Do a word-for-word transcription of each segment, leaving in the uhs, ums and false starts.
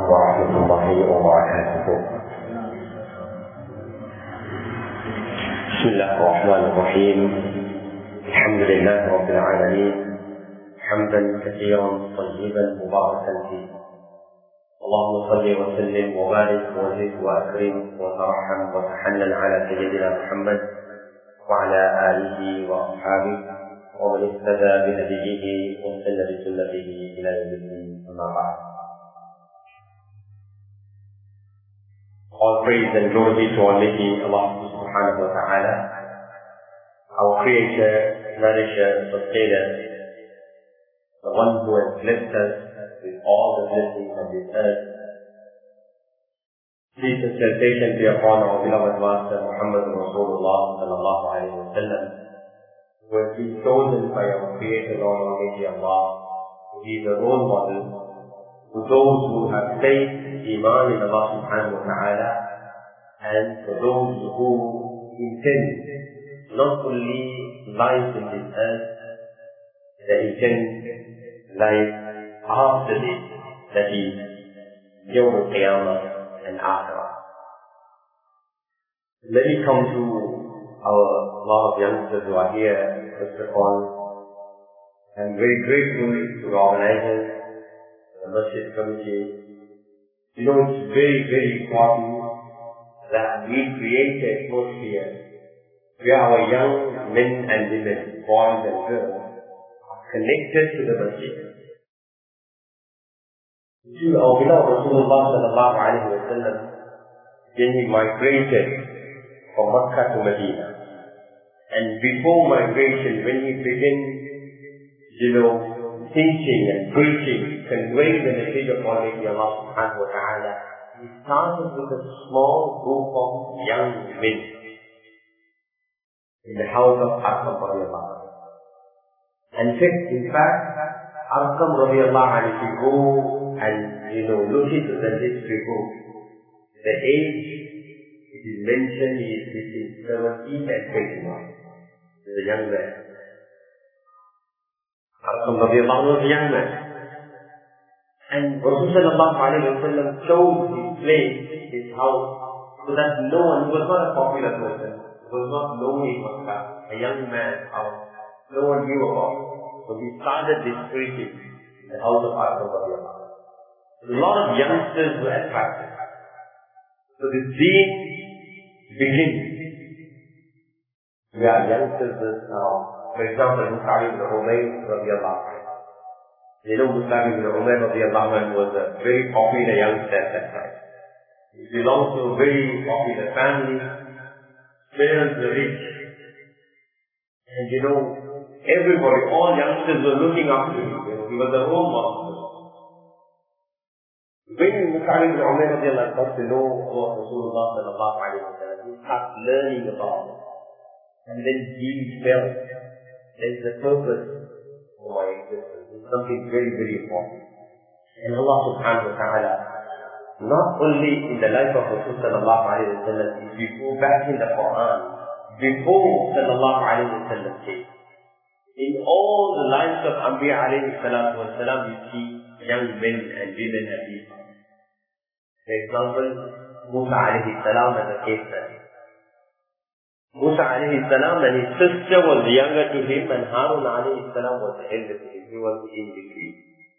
ورحمة الله وبركاته. بسم الله الرحمن الرحيم. الحمد لله رب العالمين، حمدا كثيرا طيبا مباركا فيه. اللهم صل وسلم وبارك وزد واكرم وترحم وتحنن على سيدنا محمد وعلى اله واصحابه ومن اهتدى بهديه واستنى بسنته الى يوم الدين. اما بعد. All praise and glory to Almighty Allah subhanahu wa ta'ala, our creator, nourisher, sustainer, the one who has blessed us with all the blessings of this earth. Peace and salutation be upon our beloved Master Muhammad Rasulullah sallallahu alayhi wa sallam, who has been chosen by our creator Lord Almighty Allah to be the role model for those who have faith, iman in Allah subhanahu wa ta'ala, and for those who intend not only life in this earth, they intend life after this, that is Yawm al-Qiyamah and Akhirah. Let me come to our lot of youngsters who are here. First of all, I'm very grateful to the organizers, the Masjid Committee. You know, it's very, very important that we create an atmosphere where our young men and women, boys and girls, are connected to the Masjid. See, our beloved Rasulullah sallallahu alayhi wa sallam, when he migrated from Makkah to Medina, and before migration, when he began, you know, teaching and preaching, conveying the message of Almighty Allah subhanahu wa ta'ala, he started with a small group of young men in the house of Arqam radiallahu anhu. And in fact, Arqam radiallahu anhu, if you go and, you know, look into the history book, the age it is mentioned is between seventeen and twenty-one. He is a young man. Arqam radiallahu anhu was a young man. And Rasulullah sallallahu alayhi wa sallam chose his place, his house, so that no one, he was not a popular person, he was not known in Makkah, a young man house, no one knew about him. So he started this preaching in the house of Arqam radiallahu anhu. A lot of youngsters were attracted. So the deen begins. We are youngsters now. For example, Mus'ab ibn Umayr radiallahu anhu. You know, Mus'ab ibn Umayr radiallahu anhu was a very popular youngster at that time. He belonged to a very popular family. Parents were rich. And you know, everybody, all youngsters were looking up to him. You know, he was a role model. When Mus'ab ibn Umayr radiallahu anhu got to know about Rasulullah sallallahu alayhi wa sallam, he started learning about it. And then he felt there is a purpose for my existence. It's something very, very important. And Allah subhanahu wa ta'ala, not only in the life of Rasulullah sallallahu alayhi wa sallam, if you go back in the Quran, before sallallahu alayhi wa sallam came, in all the lives of Anbiya alayhi salatu wa salam, you see young men and women and people. For example, Musa alayhi salam as a case study. Musa alayhi salam and his sister was younger to him, and Harun alayhi salam was the elder to him. He was in between.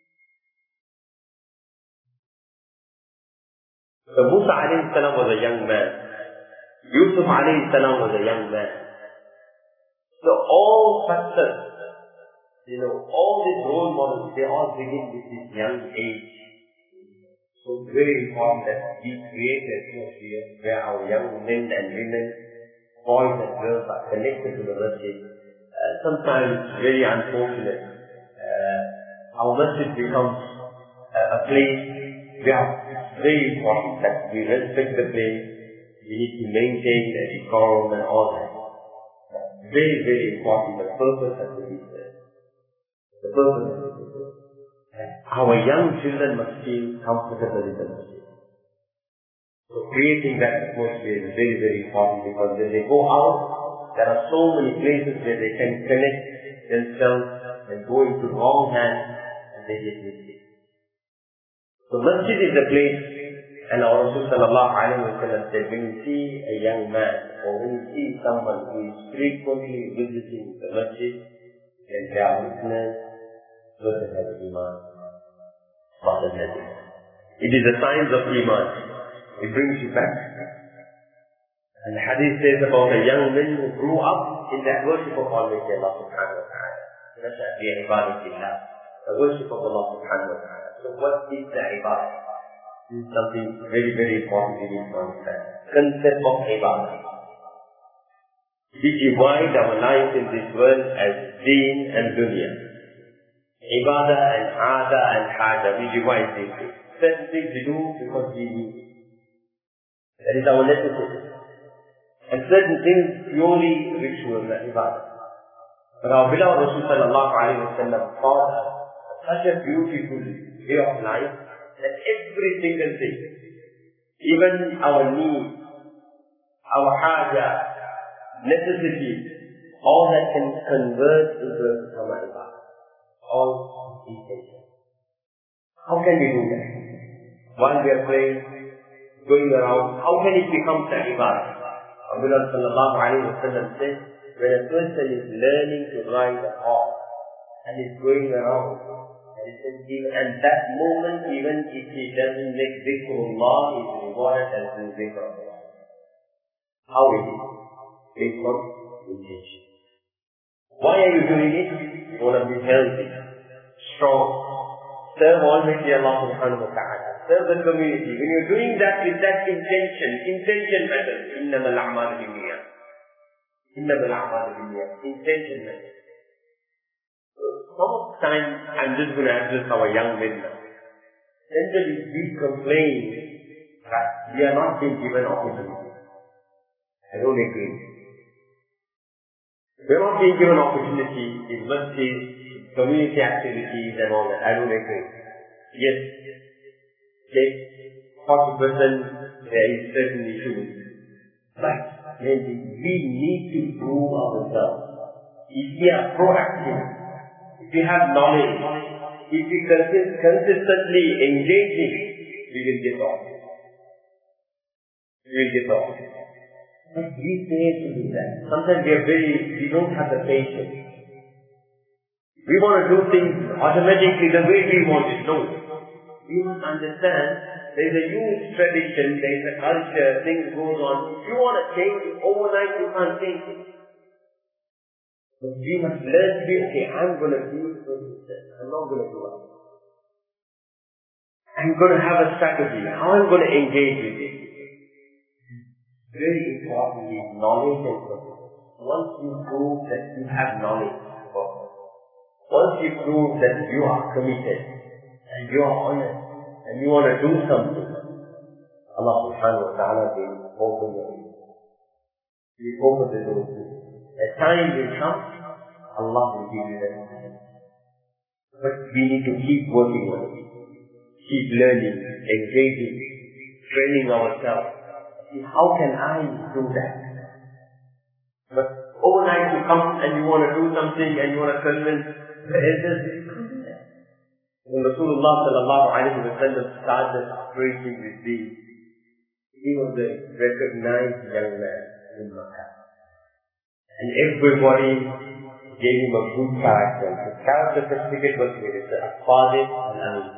So Musa alayhi salam was a young man. Yusuf alayhi salam was a young man. So all success, you know, all these role models, they all begin with this young age. So it's very important that we create an atmosphere where our young men and women, boys and girls are connected to the masjid. Uh, sometimes it's very unfortunate. Uh, our masjid becomes uh, a place where it's very important that we respect the place. We need to maintain the decorum and all that. Very, very important. The purpose has to be there. The purpose has to be there. Our young children must feel comfortable in the masjid. So creating that atmosphere is very, very important, because when they go out, there are so many places where they can connect themselves and go into wrong hands and they get mistake. So masjid is a place, and our Rasul sallallahu alayhi wa sallam said, when you see a young man, or when you see someone who is frequently visiting the masjid, then they are witness, person has iman. It is a sign of iman. It brings you back. And the hadith says about a young man who grew up in that worship of Almighty Allah subhanahu wa ta'ala. The worship of Allah subhanahu wa ta'ala. So what is the ibadah? This is something very, very important we need to understand. Concept of ibadah. We divide our life in this world as deen and dunya. Ibadah and ada and haja, we divide these things. Certain things we do because we need it. That is our necessity. And certain things purely ritual and ibadah. But our beloved Rasul sallallahu alayhi wa sallam taught us such a beautiful way of life that every single thing, even our needs, our haja, necessity, all that can convert into a become ibadah. All intention. How can we do that? While we are praying, going around, how can it become the ibadah? Abdullah sallallahu alayhi wa sallam says, when a person is learning to ride a horse and is going around, and it says, even at that moment, even if he doesn't make dhikrullah, he is rewarded as doing dhikrullah. How is it? Based on intention. Why are you doing it? You want to be healthy, strong, serve Almighty Allah subhanahu wa ta'ala, serve the community. When you're doing that with that intention, intention matters. إِنَّمَا الْأَعْمَالُ بِالنِّيَّاتِ إِنَّمَا الْأَعْمَالُ بِالنِّيَّاتِ Intention matters. So, sometimes I'm just going to address our young men now. Generally, we complain that we are not being given opportunity. I don't agree. We are not being given opportunity in masjid, community activities and all that. I don't agree. Yes, take forty percent there is certain issues. But then we need to prove ourselves. If we are proactive, if we have knowledge, if we consist consistently engaging, we will get off. We will get off. But we fail to do that. Sometimes we are very, we don't have the patience. We want to do things automatically the way we want it. No. We must understand there is a huge tradition, there is a culture, things goes on. If you want to change it overnight, you can't change it. But we must learn to be, okay, I'm going to do this, I'm not going to do it. I'm going to have a strategy, how I'm going to engage with it. Very important is knowledge and purpose. Once you prove that you have knowledge, once you prove that you are committed, and you are honest, and you want to do something, Allah subhanahu wa ta'ala will open your ears. He will open the door to you. A time will come, Allah will give you that time. But we need to keep working on it. Keep learning, engaging, training ourselves. See, how can I do that? But overnight you come and you want to do something and you want to convince the elders, you can't do that. When Rasulullah sallallahu alayhi wa sallam started preaching with these, he was a recognized young man in Makkah. And everybody gave him a good character. His character certificate was given. It's a Sadiq and Amin.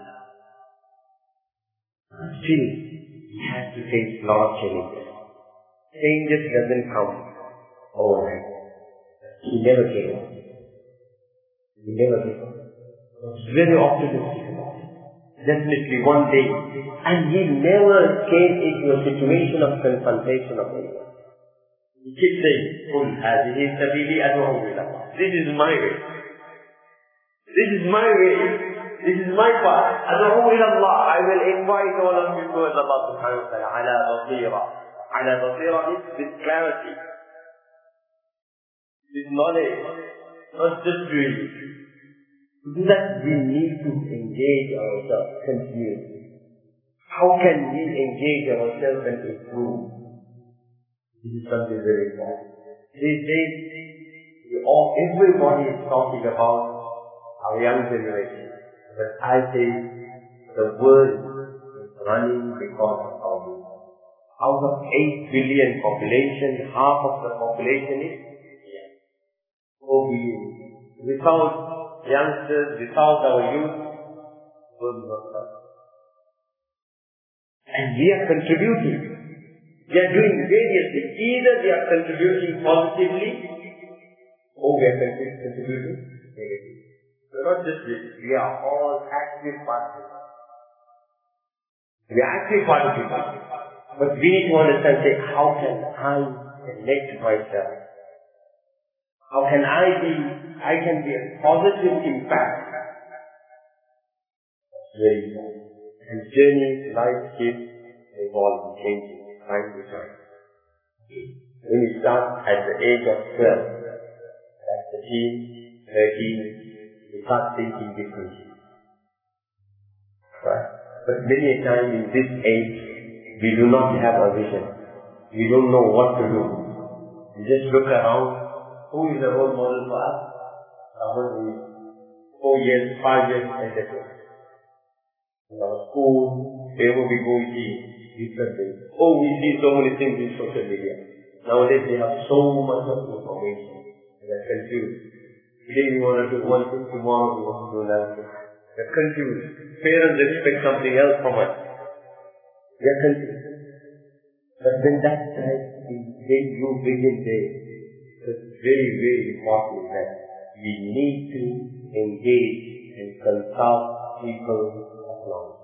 Still, he has to face a lot of challenges. Changes doesn't come overnight. He never came up. He never came up. He was very optimistic about it. Definitely one day. And he never came into a situation of confrontation of anyone. He keeps saying, قُلْ هَذِهِ سَبِيلِي أَدْعُو إِلَى اللَّهِ. This is my way. This is my way. This is my path. أَدْعُو إِلَى اللَّهِ. I will invite all of you towards Allah subhanahu wa ta'ala. عَلَى بَصِيرَةٍ. عَلَى بَصِيرَةٍ is with clarity. With knowledge. Not just doing it. To do that, we need to engage ourselves continuously. How can we engage ourselves and improve? This is something very important. These days, all, everybody is talking about our young generation. But I say, the world running because of our needs. Out of eight billion population, half of the population is obese. Without youngsters, without our youth, will not survive. And we are contributing. We are doing various things. Either we are contributing positively, or we are contributing negatively. We are not just this. We are all active participants. We are active participants. But we need to understand, say, how can I connect myself? How can I be, I can be a positive impact. That's very important. And journey, life keeps evolving, changing, time to time. When you start at the age of twelve, at thirteen, thirteen, you start thinking differently. Right? But many a time in this age, we do not have a vision. We don't know what to do. We just look around. Who is a role model for us? Someone who is four years, five years ahead of us. In our school, wherever we go, we see different things. Oh, we see so many things in social media. Nowadays, they have so much of information. We are confused. Today we want to do one thing, tomorrow we want to do another thing. We are confused. Parents expect something else from us. We are confused. But when that time, when you begin there, it's very, very important that we need to engage and consult people of knowledge.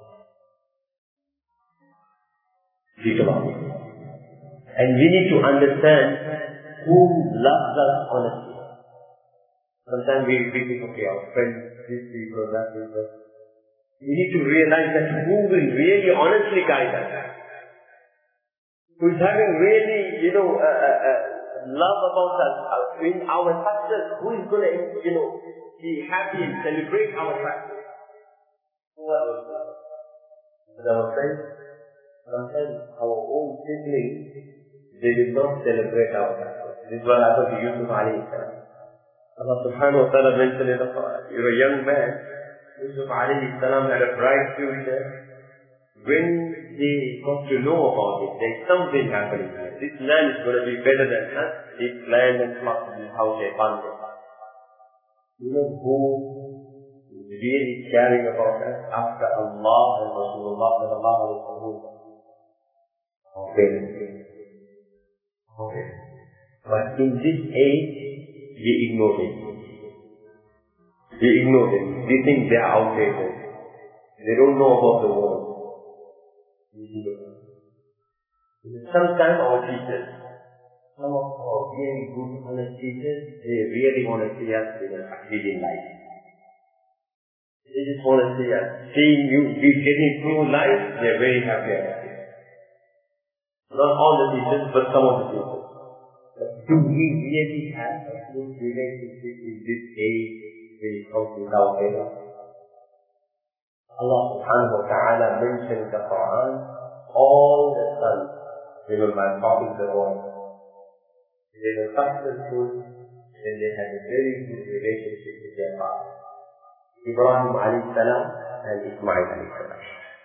People of knowledge. And we need to understand who loves us honestly. Sometimes we, we think, okay, our friends, these people, that people. We need to realize that who will really honestly guide us. Who is having really, you know, uh, uh, uh, love about us, uh, in our success. Who is going to, you know, be happy and celebrate our success? Who are those love? With our friends, sometimes our own siblings, they will not celebrate our success. This is what happened to Yusuf alayhi salam. Allah subhanahu wa ta'ala mentioned in the Quran, you're a young man. Yusuf alayhi salam had a bright future. When they got to know about it, there's something happening here. This land is going to be better than us. This land and plot is how they found it. You know who is really caring about us after Allah and Rasulullah sallallahu alayhi wa sallam? Our parents. Okay. But in this age, we ignore them. We ignore them. We think they are outdated. They don't know about the world. Sometimes our teachers, some of our very good, honest teachers, they really want to see us in a succeeding life. They just want to see us. Seeing you be getting through life, they're very happy about it. Not all the teachers, but some of the teachers. But do we really have a good relationship in this age when it comes to our parents? Allah subhanahu wa ta'ala mentioned in the Quran, all the sons, they were my father's boys. They were successful when they had a very good relationship with their father. Ibrahim alayhi salam and Ismail alayhi salam.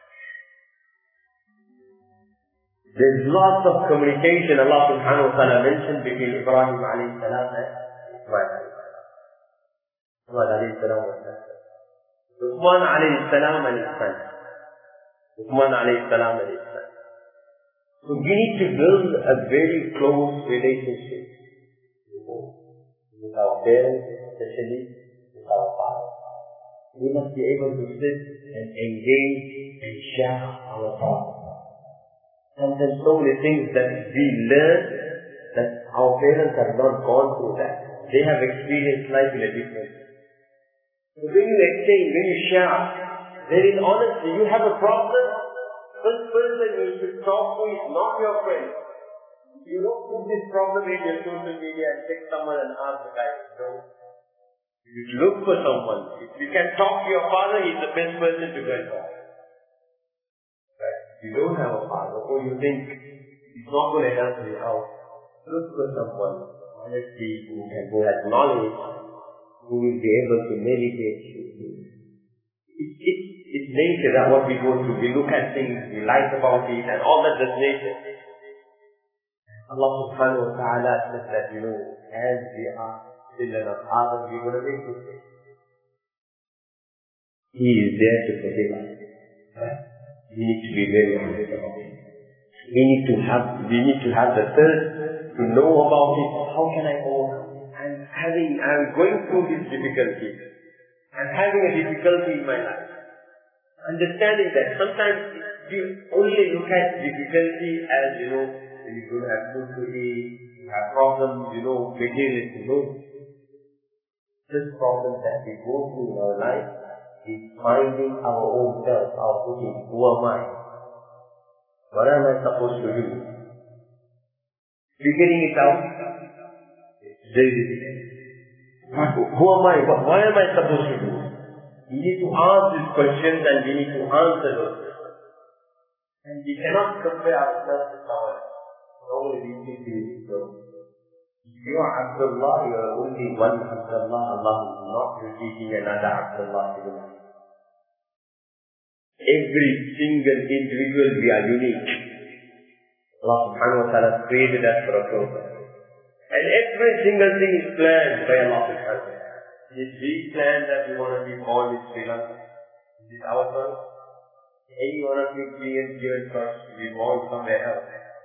There's lots of communication Allah subhanahu wa ta'ala mentioned between Ibrahim alayhi salam and Ismail alayhi salam. Ismail alayhi salam was that. Uthman alayhi salam and his son. Uthman alayhi salam and his son. So we need to build a very close relationship with our parents, especially with our fathers. We must be able to sit and engage and share our thoughts. Sometimes so many things that we learn that our parents have not gone through that. They have experienced life in a different way. So when you exchange, when you share, there is honesty. You have a problem, this person you should talk to is not your friend. You don't put this problem in your social media and take someone and ask the guy. No. You look for someone. If you can talk to your father, he's the best person to go and talk. Right? If you don't have a father, or you think he's not going to help you out, look for someone, honestly, who can who has knowledge, who will be able to meditate you. It, it, It's nature, that's what we go through. We look at things, we like about it, and all that is nature. Allah subhanahu wa ta'ala says that, you know, as we are children of Adam, we're going to make mistakes. He is there to forgive us. We need to be very honest about it. We need to have, we need to have the thirst to know about it. How can I overcome it? I'm having, I'm going through this difficulty. I'm having a difficulty in my life. Understanding that sometimes we only look at difficulty as, you know, you don't have food to eat, you have problems, you know, materialism. No. This problem that we go through in our life is finding our own self, our footing. Who am I? What am I supposed to do? Figuring it out, it's very difficult. Who am I? What, what am I supposed to do? We need to ask these questions and we need to answer those questions. And we cannot compare ourselves with someone else. Only we need to be so. If you are Abdullah, you are only one Abdullah. Allah is not repeating another Abdullah to you. Every single individual, we are unique. Allah subhanahu wa ta'ala created us for a purpose. And every single thing is planned by Allah subhanahu wa ta'ala. Did we plan that we want to be born in Sri Lanka? Is it our choice? Any one of you being given choice to be born somewhere else?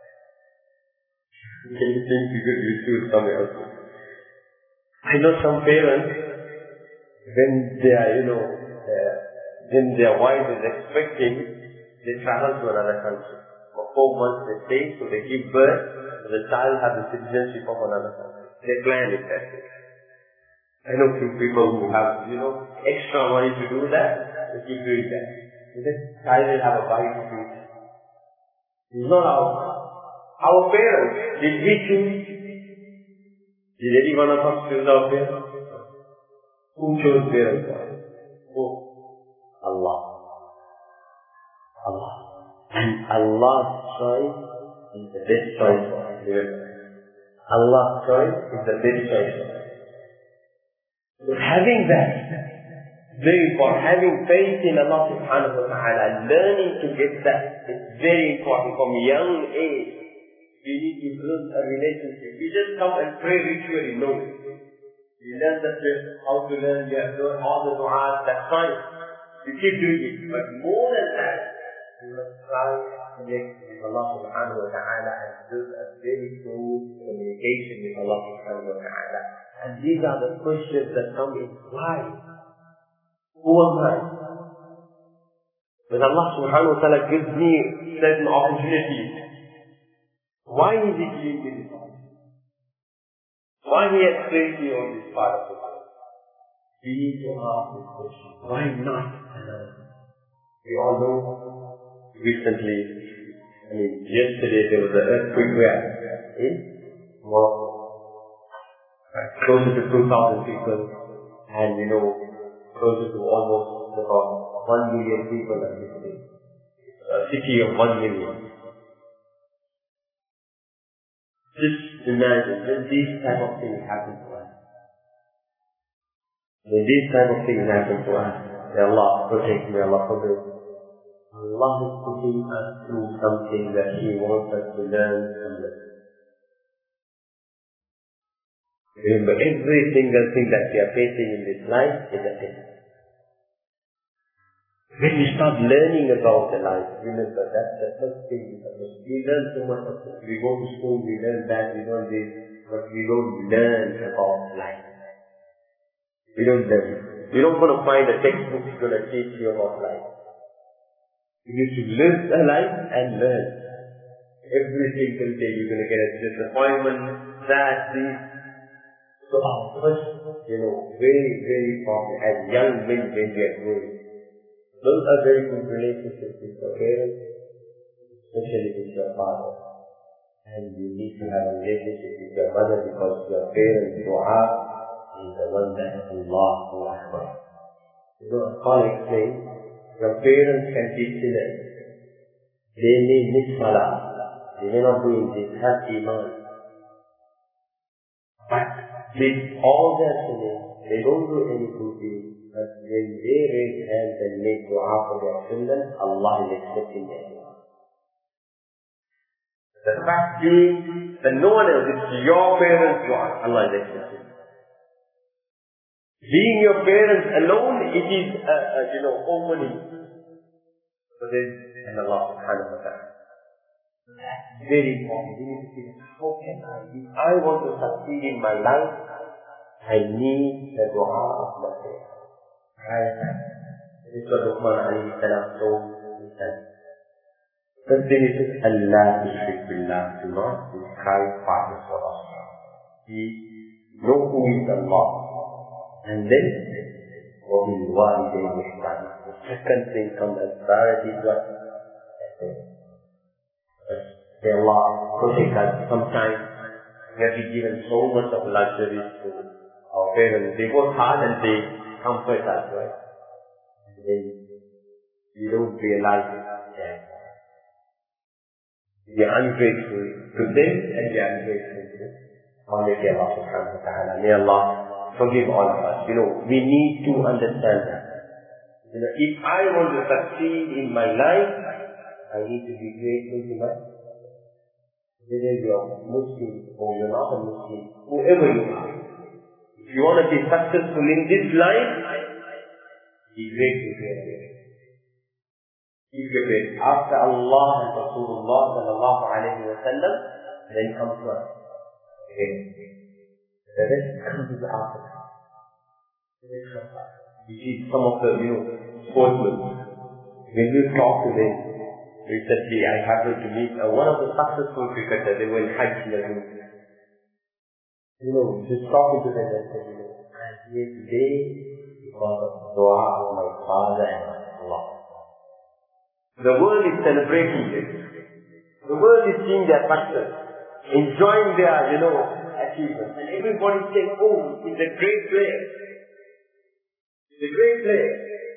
Can you think you could be choose somewhere else? I know some parents, when they are, you know, uh, when their wife is expecting, they travel to another country. For four months they stay, so they give birth, so the child has the citizenship of another country. They plan it that way. I know few people who have, you know, extra money to do that, they keep doing that. The child will have a bite to do it. It's not our Our parents, did we choose? Did any one of us choose our parents? Who chose parents? Who? Allah. Allah. And Allah's choice is the best choice for us. Allah's choice is the best choice for us. So having that, very important, having faith in Allah subhanahu wa ta'ala, learning to get that, is very important from young age. We need to build a relationship. We just come and pray ritually, no. We learn the prayer, how to learn, you have learned all the du'as, that's fine. We keep doing it. But more than that, we must try to connect with Allah subhanahu wa ta'ala and build a very close communication with Allah subhanahu wa ta'ala. And these are the questions that come in. Why? Who am I? When Allah subhanahu wa ta'ala gives me certain opportunities, why is He giving me this opportunity? Why He has placed me on this part of the world? We need to ask this question. Why not? We all know recently, I mean yesterday there was an earthquake where in Morocco. Closer to two thousand people, and you know, closer to almost about one million people are visiting. A city of one million. Just imagine when these type of things happen to us. When these type of things happen to us, may Allah protect me, Allah forbid. Allah is putting us through something that He wants us to learn from this. Remember, every single thing that we are facing in this life is a test. When we start learning about the life, remember that's the first thing. We learn so much of it. We go to school, we learn that, we learn this, but we don't learn about life. We don't learn. You're not going to find a textbook that's going to teach you about life. You need to live the life and learn. Every single day you're going to get a disappointment, that, this. So our first, you know, very, very important as young men when we are growing. Build a very good relationship with your parents, especially with your father. And you need to have a relationship with your mother because your parents' dua is the one that Allahu Akbar. You know, a colleague saying, your parents can be sinners. They may miss salah. They may not do this, have iman. But with all their sinning, they don't do any good deeds. But when they raise hands and make dua for their children, Allah is accepting their dua. The fact being that no one else, it's your parents' dua, Allah is accepting. Being your parents alone, it is, uh, uh, you know, opening for them and Allah subhanahu wa ta'ala. That's very important. We need to think, how can I, if I want to succeed in my life, I need the dua of my parents. Right? This is what Luqman alayhi salam told his son. First thing is, Allah tushrik billah, do not describe partners for us. He knows who is Allah. And then, وَبِالْوَالِدَيْنِ إِحْسَانًا. The second thing comes as priority is what? Say Allah, protect us. Sometimes we have been given so much of luxuries to our parents. They work hard and they comfort us, right? And then we don't realize it. Yeah. We are ungrateful to them and we are ungrateful to Almighty Allah subhanahu wa ta'ala. May Allah forgive all of us. You know, we need to understand that. You know, if I want to succeed in my life, I need to be grateful to my, whether you're Muslim or you're not a Muslim, whoever you are. If you want to be successful in this life, be grateful to your parents. Keep your parents. After Allah and Rasulullah sallallahu alayhi wa sallam, then comes to us. Okay. The rest comes after. You see some of the, you know, sportsmen, when you talk to them, recently I happened to meet uh, one of the successful cricketers. They were in Hajj Lagoon. You know, just talking to them and said, you know, I'm here today because of the dua of my father and Allah. The world is celebrating this. The world is seeing their success, enjoying their, you know, achievements. And everybody saying, oh, he's a great player. He's a great player.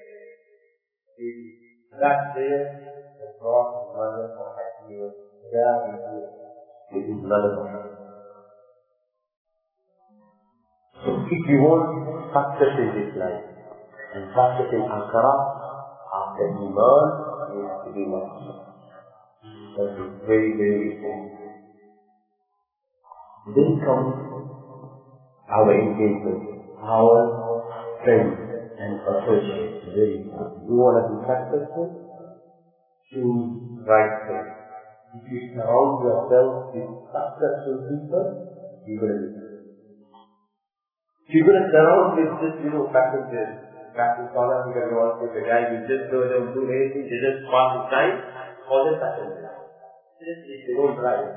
That player has brought his mother for happiness. There he is with his mother for happiness. So if you want success in this life, and success in Akhirah, after Iman, you have to be Muslim. That is very, very important. Then comes our engagement, our friends and associates. Very important. You want to be successful? Choose right friends. If you surround yourself with successful people, you're going to be successful. If you're going to surround with just, you know, passengers, passing scholars, because you want to the guy who just don't do anything, they just pass his time, call them passengers. Just if they don't drive.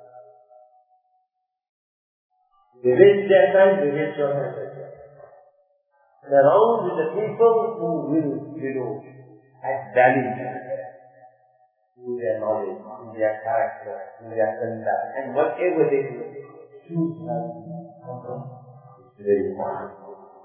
They waste their time, they waste your time. Surround with the people who will, you know, add value to their knowledge, to their character, to their conduct, and whatever they do, choose value. It's very important.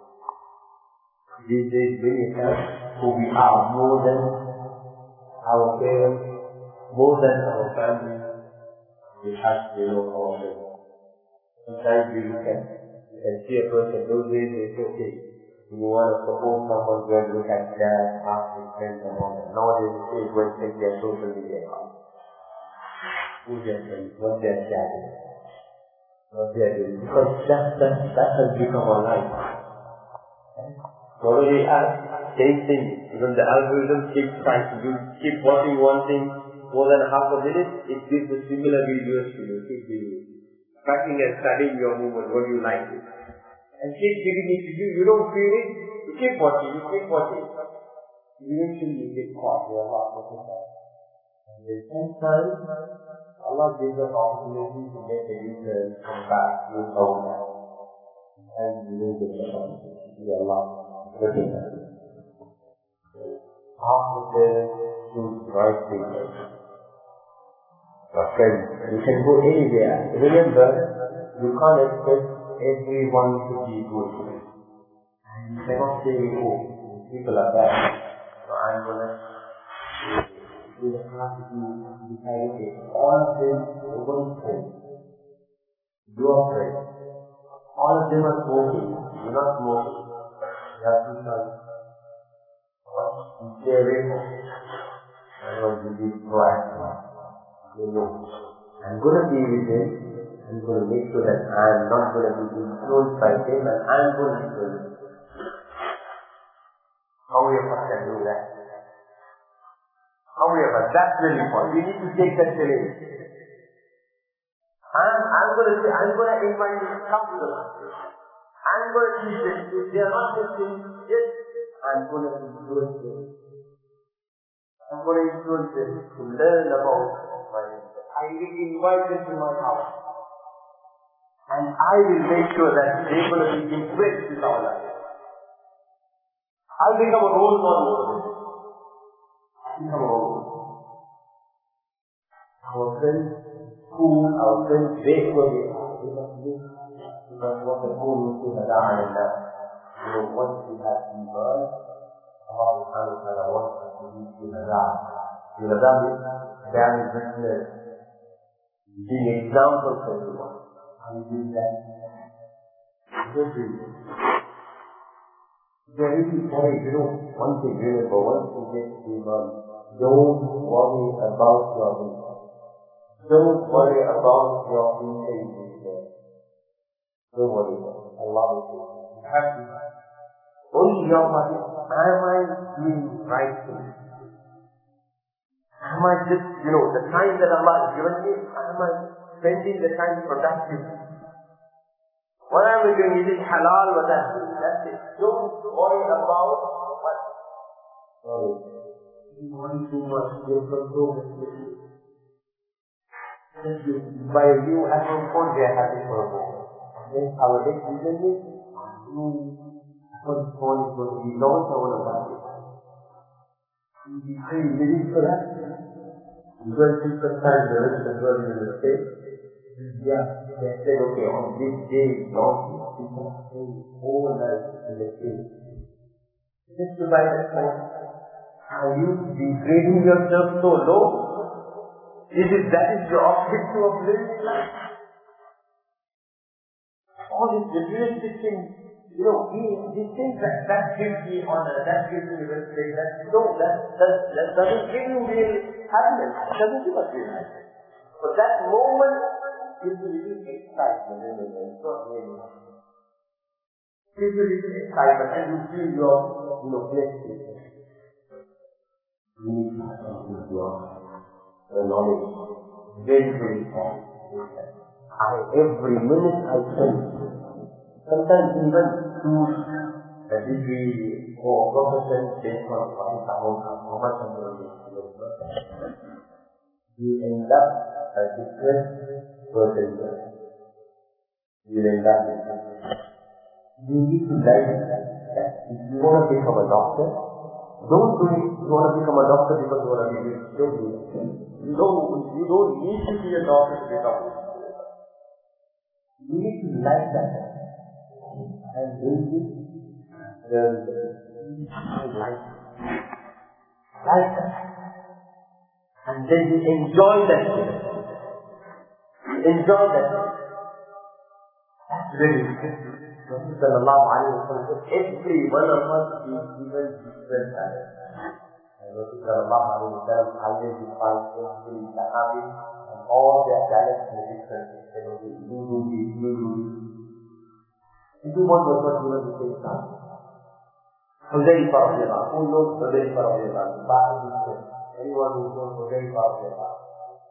These days, many times, who we are more than our parents, more than our family, we have to know our parents. Sometimes we look at, you can see a person, those days they say, okay, you want to support someone, go and look at that, ask his friends and all that. Nowadays they say, go and check their social media account. Who's their friends, what they're chatting, what they're doing. Because that, that, that has become our life. Already ask, same thing. Even the algorithm keeps trying to do, keep watching one thing more than half a minute, it gives the similar videos to you, keep videos. Tracking and studying your movement, what you like it. And keep giving it to you, you don't feel it, you keep watching, you keep watching. Eventually you get caught, you are not looking back. And then sometimes, Allah gives us opportunity to make a U-turn, come back, move over. And you know the opportunity, Allah looking at it. After this, choose right things. But friends, you can go anywhere. Remember, you can't expect everyone to be good. And you cannot say, oh, people are bad. So I'm going to do the class to decide, okay, all of them are going to pray. You are praying. All of them are smoking. You're not smoking. You have two choices. stay away from it. I want to be proactive. You know, I'm going to be with him. I'm going to make sure that I'm not going to be influenced by him, and I'm going to influence him. How many of us can do that? How many of us? That's really important. We need to take that challenge. I'm, I'm going to say, I'm going to invite you to come to the masjid. I'm going to teach them. If they are not listening, yes, I'm going to influence them. I'm going to influence them to learn about my religion. I will invite them to my house. And I will make sure that they're going to be impressed with our life. I'll become a role model for them. I'll become a role model. Our friends, school, our friends, wait for the they must live. We must want to go into the Da'an. You know, once we have Iman, Allah subhanahu wa ta'ala wants us to reach the Da'an. The Da'an is bearing witness, being an example for everyone. How you do that? Every day. There is very, you know, one thing remember, once you get Iman, don't worry about your income. Don't worry about your intentions. Don't worry about it. Allah will do it. Happy. Only your body. Am I doing right things? Am I just, you know, the time that Allah has given me, am I spending the time productively? What am I doing? Is it halal? What am I doing? That's it. Don't worry about what? Sorry. You worry too much. You're controlling it. By you having food, they are happy for a moment. Then our next reason is, what phone is going to be lost, I want to buy it. Are you living for that? You don't think sometimes the rest of the world is a mistake? Yeah, they said, okay, on this day, lost, people are saying, all life is a mistake. Just to buy that phone, are you degrading yourself so low? Is it that is the objective of living life? All these materialistic things, you know, these things that, that gives me honor, that gives me respect, that, no, that, that, that doesn't give you real happiness, it doesn't give us real happiness. But that moment gives you a little excitement, it's not really happiness. It gives you a little excitement and you feel your, you know, blessed. You need to have something to your the knowledge, very, very important. I, every minute I spend, sometimes even to a degree or profession based on how much I'm going to do. You end up a different person. You end up you need to like that. If you want to become a doctor, don't do it. You want to become a doctor because you want to be rich. Don't do it. You don't, you don't need to be a doctor to become a doctor. You need to like that. And then you like like that. And then you enjoy that. Enjoy that. That's very good. Sallallahu alayhi wa sallam said, every one of us is given different talents. And Sallallahu alayhi wa sallam identified every sahabi and all their talents in a different way. You do this, you do this. Everyone was not given the same task. Hudayfa radiallahu anhu, who knows Hudayfa radiallahu anhu? Ba'ad different. Anyone who knows Hudayfa radiallahu anhu?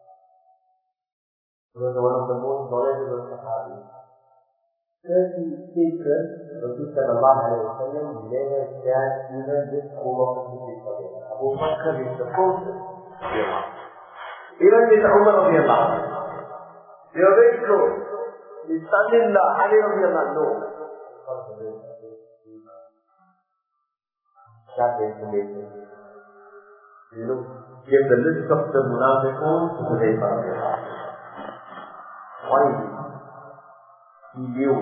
He was one of the most knowledgeable sahabis. Thirty secrets, Rasul sallallahu alayhi wa sallam never shared even with Abu Bakr Siddiq radiallahu anhu. Abu Bakr is the closest. Even with Umar radiallahu anhu. They are very close. His son-in-law, Ali radiallahu anhu, no. That information. You know, give the list of the munafiqun to Hudayfa radiallahu anhu. Why? He knew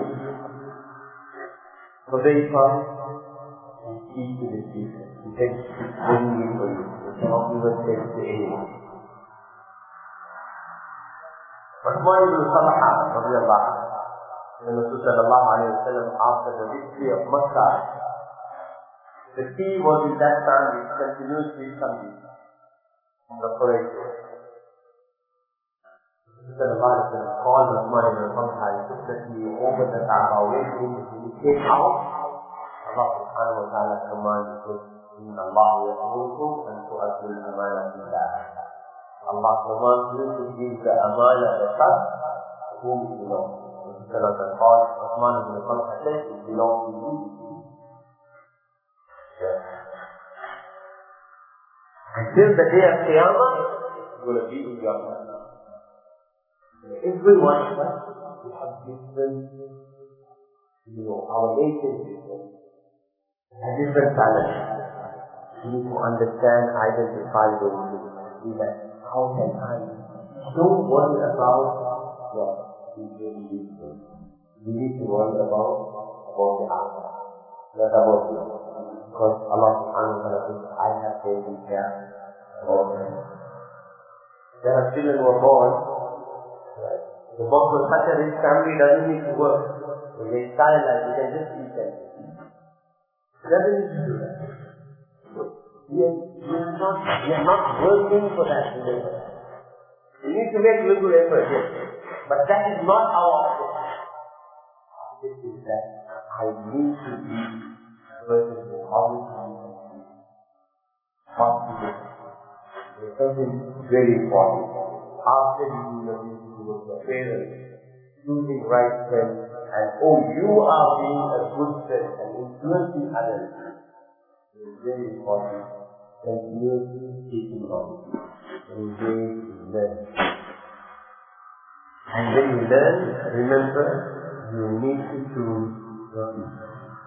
Hudayfa is key to the secret. He said, he's bringing it for you. It's not even said to anyone. Uthman ibn Talha radiallahu anhu, when Rasul sallallahu alayhi wa sallam after the victory of Makkah, The tea was in that family continuously coming from the forest. The Prophet called Rahman ibn Khalid, took the tea, opened the Kaaba, went in, he came out. Allah subhanahu wa ta'ala commanded him, Inna Allah ya'murukum an tu'addu al-amana billah. Allah commands you to give the amana, the trust, to whom it belongs. Instead of the call, Rahman ibn Khalid said, it belongs to you. Until the day of Qiyamah, it's going to be in your hand. Everyone of us, we have different, you know, our nature is different, a different talent. We need to understand, identify those things, and see that, how can I? Don't worry about what is really useful. You need to worry about, about the outcome, not about you. Because Allah subhanahu wa ta'ala says, I have taken care of them. There are children who are born. Right. The boss was such a rich family, doesn't need to work. So they style like, you can just eat them. He doesn't need to do that. So, we are, we are not, we are not working for that today. We need to make little effort, yes. But that is not our objective. This is that I need to be a person who always comes and possible. There's something very important. After you do your duty towards your parents, choosing right friends, and oh, you are being a good friend and influencing others. It is very important. Continuously teaching on engage in learning. And when you learn, remember, you need to choose your teacher.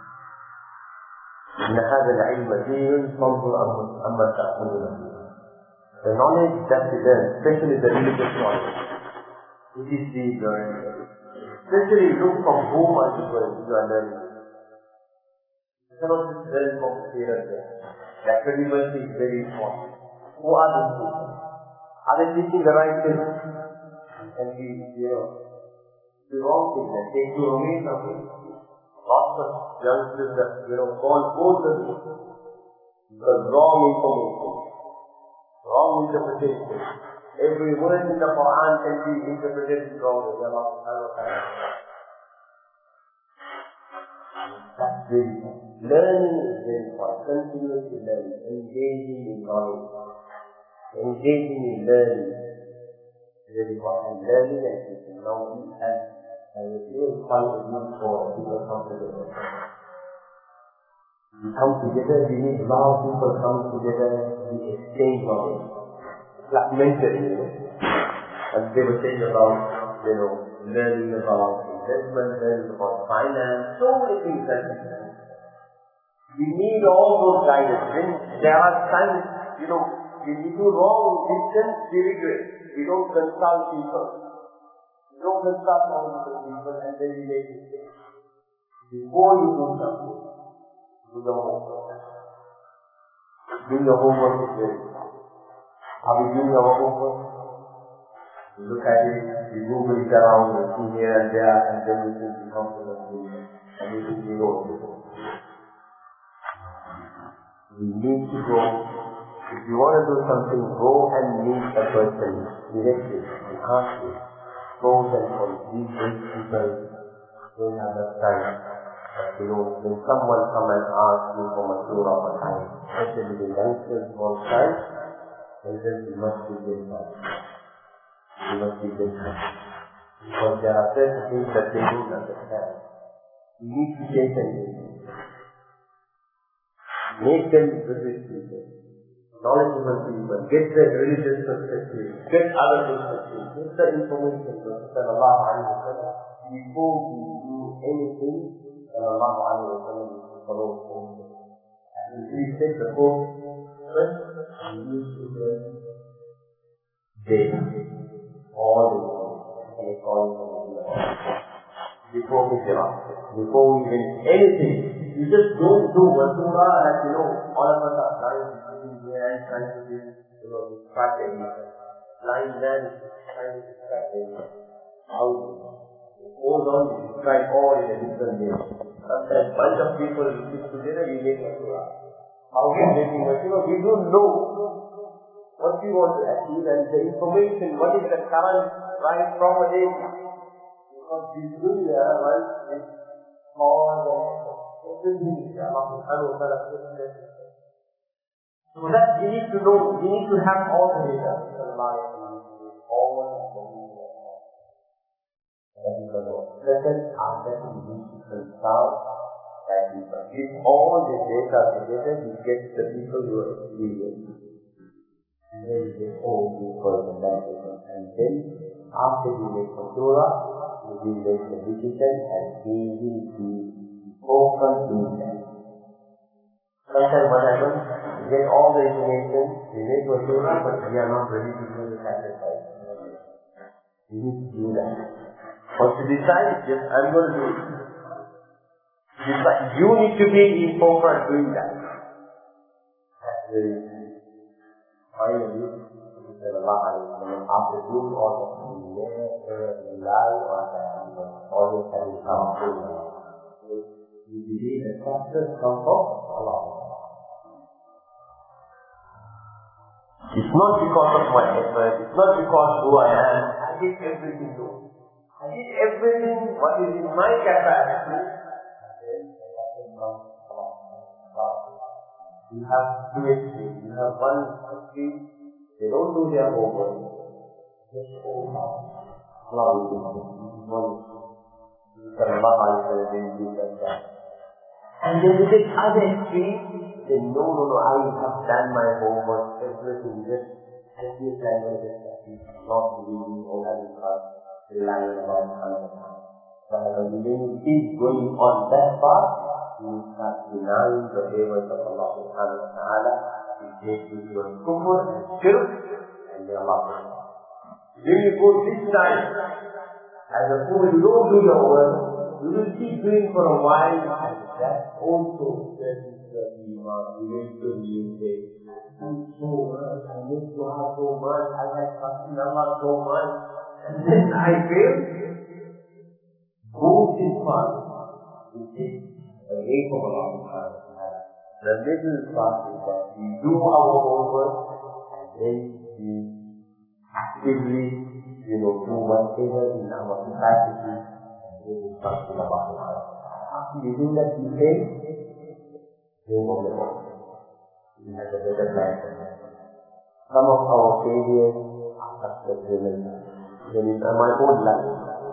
إن هذا العلم دين فانظر أما تأخذونه. The knowledge that we learn, especially the religious knowledge, it is the learning. Especially look from whom are you going, you are learning. You cannot just learn from here and there. That credibility is very important. Who are these people? Are they teaching the right thing? And we, you know, the wrong thing and take you away from it. Lots of youngsters that, you know, call both the because wrong information. Wrong interpretation. Every word in the Quran can be interpreted wrongly. Allah subhanahu wa ta'ala. That's very important. Learning is very important. Continuously learning. Engaging in knowledge. Engaging in learning is very important. Learning and teaching. Now we have, and if you find a need for people come together. We come together, we need a lot of people come together, we exchange knowledge. Like mentoring, you know. And they were saying about, you know, learning about investment, learning about finance, so many things that we do. We need all those guidance. When there are times, you know, when we do wrong, we just regret. We don't consult people. We don't consult all the people and then we make mistakes. Before you do something, do your homework. Do your homework is very important. Are we doing our homework? We look at it, we Google it around, we see here and there, and then we think we come to the conclusion, and we think we know what to do. We need to go. If you want to do something, go and meet a person directly and ask him. Go and call these great people, they have that time. You know, when someone come and ask you for Matura or time, especially the youngsters on time, they say you must be this time. You must be this time. Because there are certain things that they don't understand. You need to take them in. Make them visit people. Knowledgeable people. Get the religious perspective. Get other perspectives. Get the information from Sallallahu Alaihi Wasallam before we do anything. Sallallahu Alaihi Wasallam is follow forward. And if we take the course first, we use to learn data. All the information. And it's all information. Before we get off. Before we get anything. You just don't do Matura and you know, all of us are trying to do here and trying to do, you know, distract anything. Blind man is trying to distract anything. How do you? It goes on, you distract all in a different way. Sometimes a bunch of people you sit together, you make Matura. How we are getting it? You know, we don't know what we want to achieve and the information, what is the current right from a day. Because this dunya, right, is all the everything Allah subhanahu wa ta'ala says. So that we need to know, we need to have all the data in life, all the data. That is the Lord. Second, after we need to consult that people. If all the data together, we get the people who are experienced. And then we get all the person that person. And then, after we make the surah, we will make the decision and we will be open to that. Sometimes what happens, we get all the information, we make the surah, but we are not ready to do the sacrifice. We need to do that. Once you decide, yes, I'm going to do it. You need to be in forefront doing that. That's very finally, after doing all that, we never rely on that. We always having something. We believe that success comes from Allah. It's not because of my effort, it's not because who I am. I did everything though. I did everything what is in my capacity. You have two extremes. You have one extreme, they don't do their homework. Just hold on. Allah will do it. This is one extreme. Allah will do that. And then you take other extreme, they no, no, no, I have done my homework, everything, just as you plan with it, not believing or having trust, relying on Allah. But when you keep going on that path, you start denying the favors of Allah subhanahu wa ta'ala. It takes you to a kufr and shirk, and then Allah will. When you go this time, as a fool, you don't do your work, you will keep doing for a while, and that also strengthens the iman. Eventually you say, I do so much, I make dua so much, I have trust in Allah so much, and then I fail. Go this path, you take away from Allah subhanahu wa ta'ala. The middle path is that we do our homework, and then we actively, you know, do whatever in our capacity, and then we trust in Allah subhanahu wa ta'ala. After you do that, you say, game of the world. We have a better plan than that. Some of our failures are successful. Then in my own life,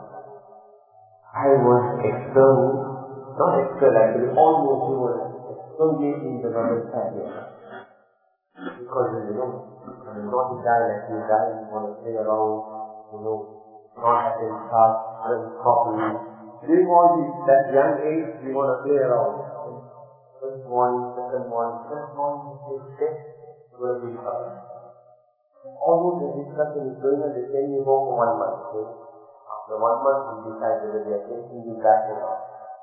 I was external, not external actually, almost you were externally in the Roman family. Because, you know, I'm not a guy like you guys, you want to play around, you know, not having class, having properly. During all this, that young age, we want to play around. First one, second one, first one, you say, will be covered. Almost the discussion is going on the same level for one month. Okay? After one month, we decide whether we are taking you back or not.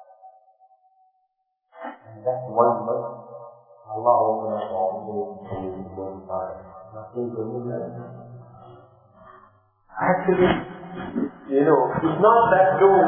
And that one month, Allah opens up all the doors for you to go inside. Nothing to do with it. Actually, you know, it's not that door.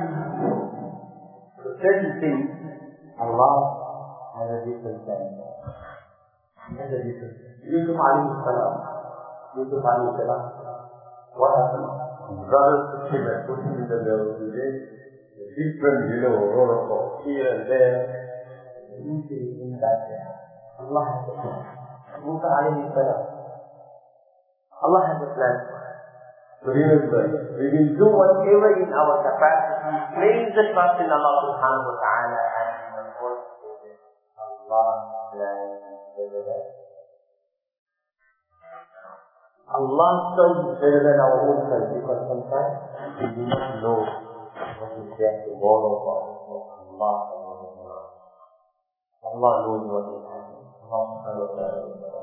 Certain things, Allah has a different plan. He has a different plan. Yusuf alayhi salam. Yusuf alayhi salam. What happened? His brothers took him and put him in the middle of the day. Different, you know, roller coaster here and there. You see in that there. Allah has a plan. Musa alayhi salam. Allah has a plan. So remember, we will do whatever in our capacity, place the trust in Allah subhanahu wa ta'ala, and in the first place, Allah plans better than Allah self is better than our own self, because sometimes we do not know what is there to borrow from Allah. Allah knows what is happening. Allah subhanahu wa ta'ala.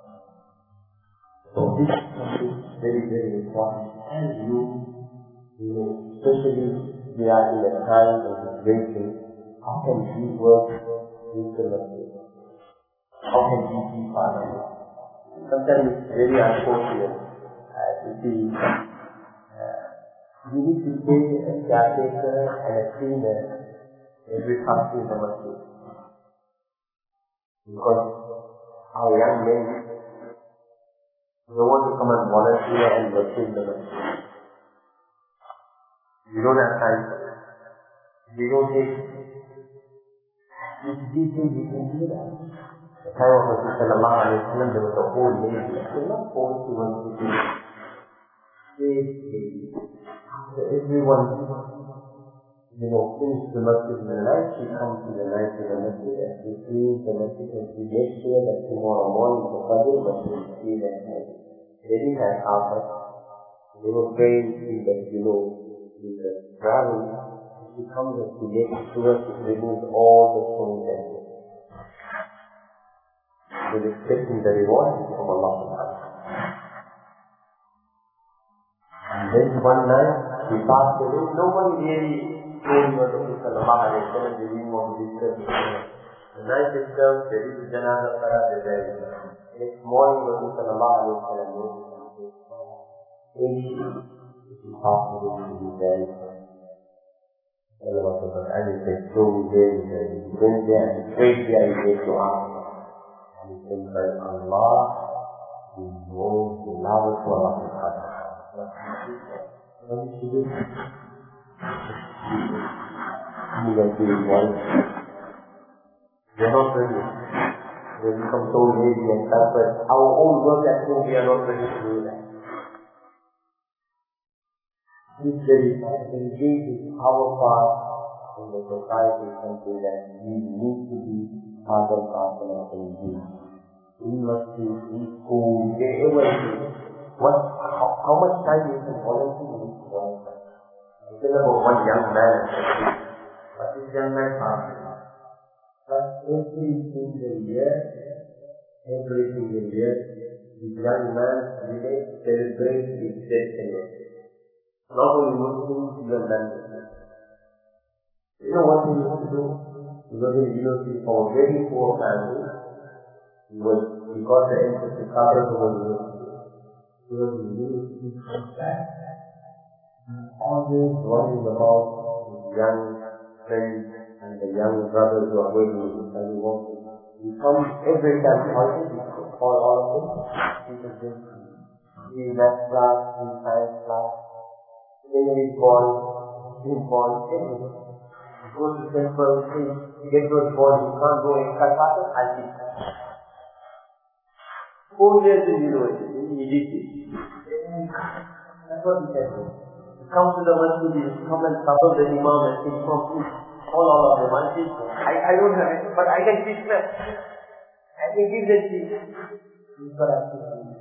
So this is very, very important. And you, you know, especially we are in a time of situation, how can we work with the message? How can we keep our life? Sometimes it's very unfortunate uh, to see uh, you need to pay a caretaker and a cleaner every time in the masjid. Because our young men, they want to come and volunteer and worship the masjid. We don't have time for that. We don't take these things, we can do that. The time of Rasul sallallahu alayhi wa sallam, there was a whole lady. She was not forced to want to do it. After everyone, you know, finished the masjid in the night, she comes in the night to the masjid and she cleans the masjid and she makes sure that tomorrow morning the Fajr masjid is clean and nice. They didn't have carpet. They were praying in the, you know, in the gravel. She comes and she makes sure she removes all the stones and with expecting the reward from Allah subhanahu wa ta'ala. And then one night, she passed away. Nobody really told her to sallallahu alayhi wa sallam, they didn't want to disturb her. The night itself, there is a janazah salah, they buried her. Next morning, Rasul sallallahu alayhi wa sallam noticed and said, hey, she passed away, she will be buried. And he said, so we buried her. He went there and straight there he made dua. And he said, by Allah, he knows the love of Allah subhanahu wa ta'ala. What did she do? You guys do it once. They're not ready. They become so lazy and stuff, but our own work at home, we are not ready to do that. This very engage is our part in the society, something that we need to be part of our engage. We must be in school, wherever it is. What, how, how much time you can volunteer in each one? Tell about one young man, but this young man passed. But every single year, every single year, this young man really celebrates his death anniversary. Not only Muslims, even non-Muslims. You know what he used to do? He was in university from a very poor family. He was, he got the entrance to cover for the university. He was in university from back. Always worrying about his young friends and the young brothers who are going to his study work. He comes every time holiday, he could call all of them. He was just in math class, in science class, English boys, Muslim boys, everything. He goes to temple, he gets those boys, he can't go extra classes, I'll teach them. Four years in university, he did this. That's what he said. Come to the masjid, come and cover the imam and teach from please. All, all of them, I'll teach them. I, I don't have it, but I can teach them. I can give them to you. This is what I teach them.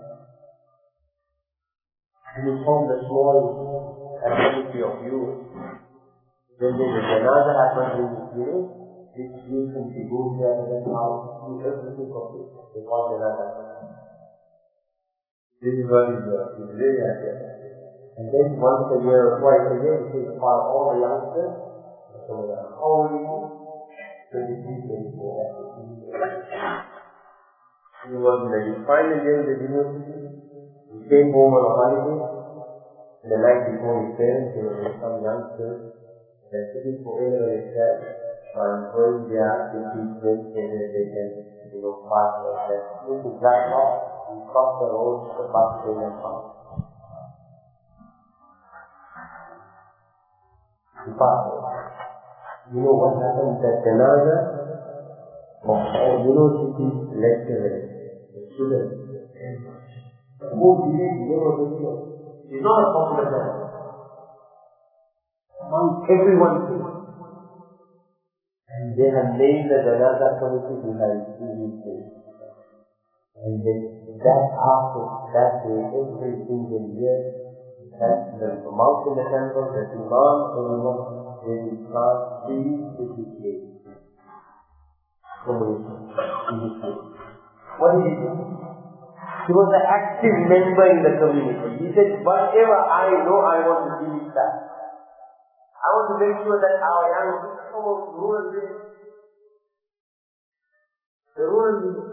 And you form the small activity of you. When there's a janazah happens in this village, this youth can be go there and then how do everything of it. They call janazah. This is what is there. It's really accurate. And then once a year or twice a year, we take part all the youngsters. So the whole twenty-three, twenty-four. He was in the final year of the university. He came home on a holiday. The night before his parents, there were some youngsters. They're sitting for eight or exam. So I'm going there to teach them so that they can, you know, pass like that. This is that off. We cross the road, the bus came and passed. You know what happened at janazah of all university lecturers, the students, who village never visited. It's not a popular janazah. Among everyone too. And they have named the janazah committee behind C V K. And then that after that day, every single year, that the monk in the temple, the imam, everyone, they will start three fifty-eight. What did he do? He was an active member in the community. He said, whatever I know, I want to give it back. I want to make sure that our young people come out to rural village. The rural village.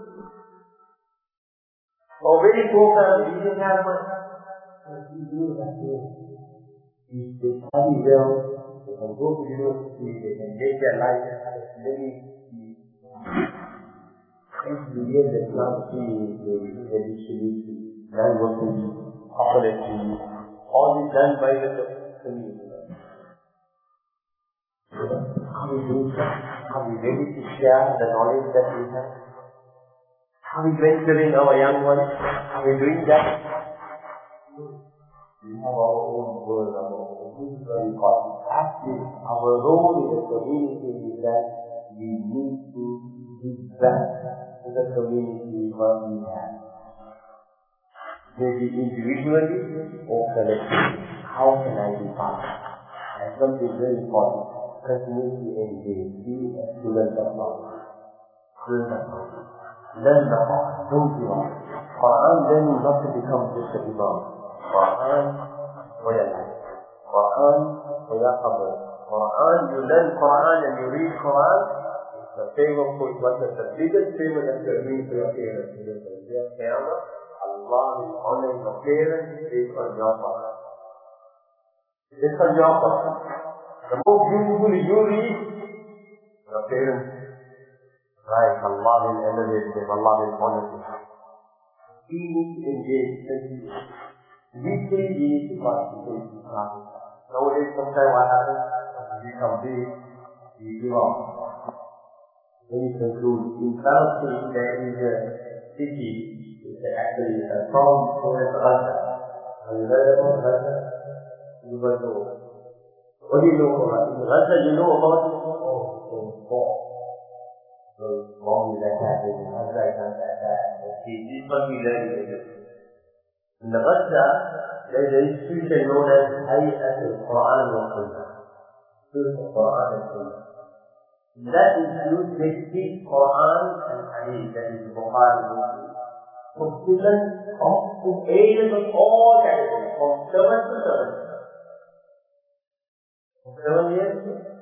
Or very poor family, we didn't have much. But we do that way. If they study well, they can go to university, they can make their life living. Every year the Islam is the distribution, non-working, operating, all is done by the community. Are we doing that? Are we ready to share the knowledge that we have? Are we mentoring our young ones? Are we doing that? We have our own world, our own. This is very important. Actually, our role in the community is that we need to give back to the community what we have. Maybe individually or collectively. How can I be part? And something very important. Continuously engage. Be a student of knowledge. Student of knowledge. Learn the Quran. Don't give up. Quran learning not to become just an imam. Quran for your life. Quran for your qabr. Quran, you learn Quran and you read Quran. It's the favor for one of the biggest favor that you are doing for your parents. In the day of Qiyamah, Allah will honor your parents based on your Quran. Based on your Quran. The more beautifully you read, your parents, right, Allah will elevate them, Allah will honor them. We need to engage, weekly we need to participate in class. Nowadays, sometimes what happens, we come big, we give up. When you conclude, in Karachi, there is a city, it's actually a town called Gaza. Have you heard about Gaza? You will know. What do you know about it? In Gaza, you know about it? Oh, so small. So small that happened in Gaza, I can't say that. Okay, this is what we learn. In Gaza, there is an institution known as Hayat al-Quran wa Sunnah. Institute of Quran and Sunnah. That institute they teach Quran and Hadith, that is Bukhari and Muslim, for students of to ages of all categories, from seven to seven. Seven years?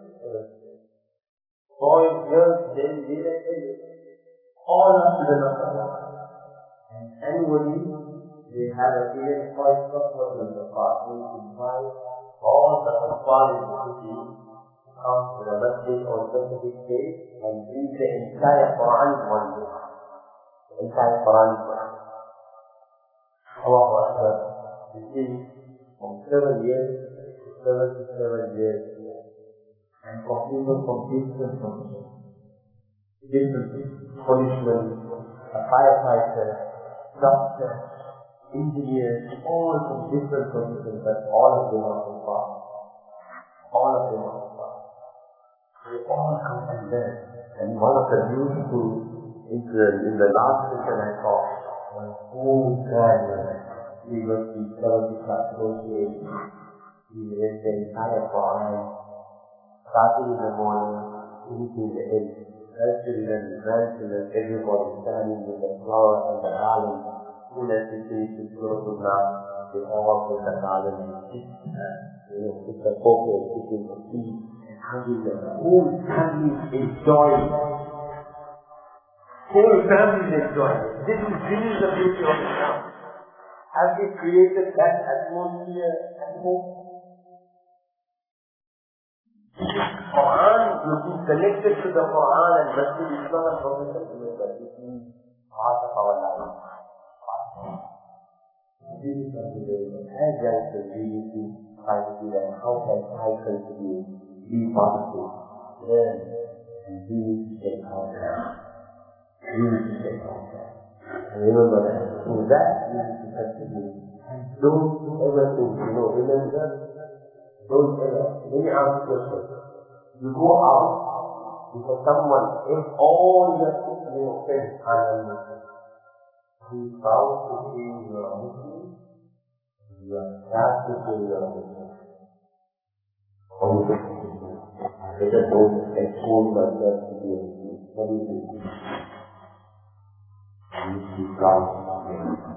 Boys, girls, men, women, all are students of Allah. And annually, they have a period called Safar al-Zafar. They invite all the Safar in the city to come to the masjid on specific days and read the entire Quran in one day. The entire Quran in one day. Allahu Akbar. You see, from seven years, seven to seven years, and for people from different functions, different punishment, a firefighter, doctor, engineers, all from different functions, but all of them are from God. All of them are from God. They all come and learn. And one of the beautiful incidents in the last session I saw was whole graduate. He was the seventy class association. He read the entire Quran, starting in the morning, finishing the end. Grandchildren, grandchildren, everybody standing with the flower and the garland. Soon as he finishes close to now, they all put the garland and sit, you know, put the focus, sitting the feet, and hugging them. Whole families enjoying it. Whole families enjoying it. This is, this is the beauty of Islam. Have we created that atmosphere at home? Quran, you be connected to the Quran and Masjid Islam and Prophet Sallallahu This means part of our life. This is something very good. As youngsters, we need to try to do that. How can I contribute? Be positive. Learn. And we need to take contact. We need to take contact. And remember that. Through that, we need to contribute. And don't ever think, you know, remember, don't ever, let me ask you a question. You go out because someone, if all your your friends are Muslim, he is proud to say you are Muslim, you are proud to say you are Muslim. Only I better don't expose myself to be a Muslim. What do you think? You need to be proud to be a Muslim.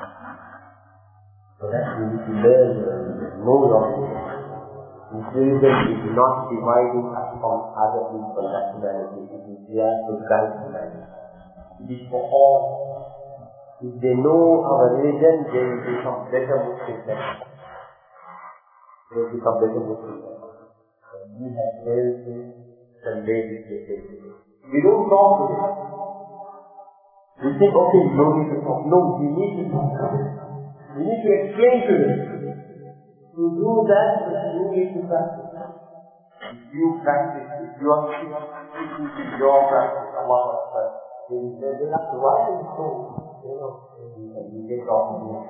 So that you need to learn and know your Muslim. Muslimism is not dividing us from other people nationality. It is there to guide humanity. It is for all. If they know our religion, they will become better Muslims. They will become better Muslims. And we have failed to convey this message. We don't talk to them. We think, okay, no need to talk. No, we need to talk. We need to explain to them. To do that, you need to practice. If you practice, if you are sticking to your practice, Allah Akbar, then they have to write it so, you know, and you get off of it.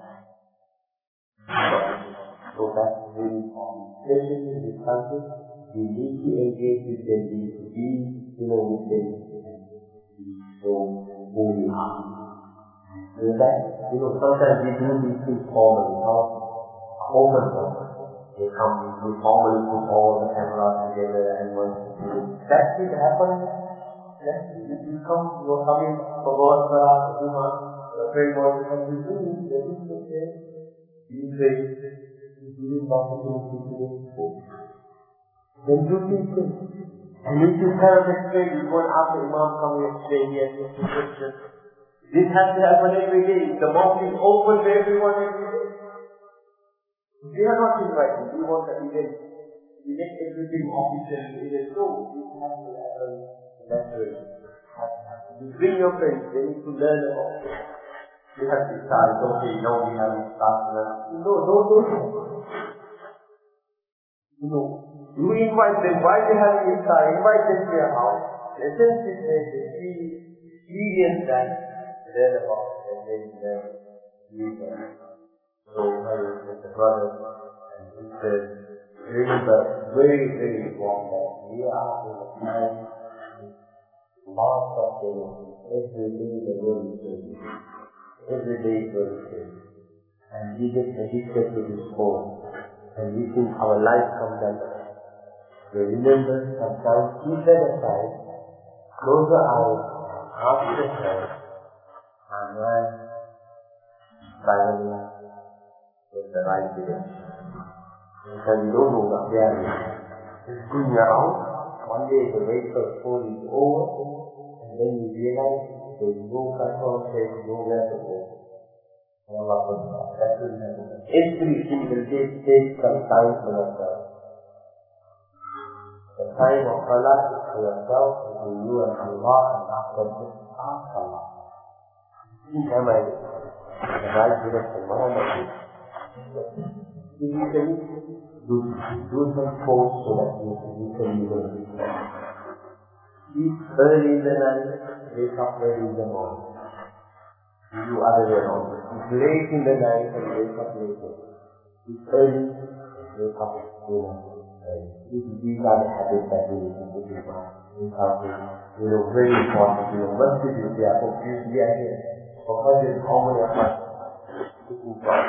So that's really important. Especially in this country, we need to engage with them, we need to be, you know, with them, and be so who we are. So that, you know, sometimes we do these things formally, not open formally. They come, we formally put all the cameras together and work. That did happen. That you come, you are coming for God, for us, for us, the prayer God, and we do it, they do it there. You pray, you give him opportunity to do it. Then do these things. And if you cannot explain, you go and ask the Imam coming and say, yes, yes, yes. This has to happen every day. The mosque is open to everyone every day. We are not invited. We want the event. We make everything official. It is so. This has to happen naturally. You bring your friends. They need to learn about it. You have to start. Okay, no, we haven't started. No, don't do that. You know, you invite them. Why they have to start? Invite them to your house. Let them sit there. They see, experience that. Learn about it. And then learn. Leave them. So, my brothers and sisters, remember very, very important that we are in a time lots of things. Every day the world is changing. Every day the world is changing. And we get addicted to this phone. And we think our life comes under it. So remember, sometimes keep that aside, close your eyes, ask yourself, and then finally in the right direction. Because you don't know what they are doing. Just going around, one day the vehicle phone is over, and then you realize there is no control, there is nowhere to go. Allah Akbar. That will happen. Every single day takes some time for yourself. The time of salah is for yourself, and for you and Allah, and after this, ask Allah. Am I in the right direction? What am I doing? You can do, do some force so that you, you can be able to eat early in the night, wake up early in the morning. You do other way around. Eat late in the night and wake up later. Eat early and wake up later. These are the habits that we need to put in our, you know, very important. You know, once you do that, you see again, for hundreds, how many of us taking part?